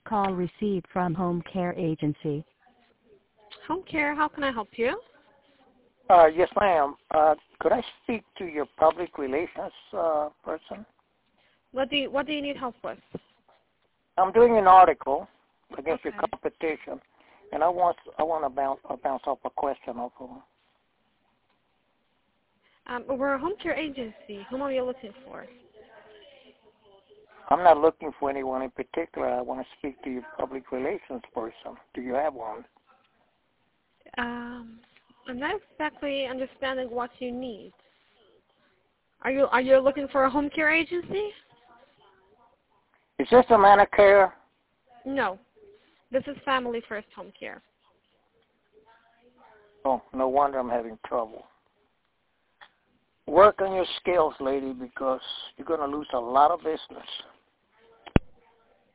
Call received from Home Care Agency. Home Care, how can I help you? Yes, ma'am. Could I speak to your public relations person? What do you need help with? I'm doing an article against Okay. your competition, and I want to bounce off a question off of them. We're a home care agency. Whom are you looking for? I'm not looking for anyone in particular. I want to speak to your public relations person. Do you have one? I'm not exactly understanding what you need. Are you looking for a home care agency? Is this a Manicare? No. This is Family First Home Care. Oh, no wonder I'm having trouble. Work on your skills, lady, because you're going to lose a lot of business.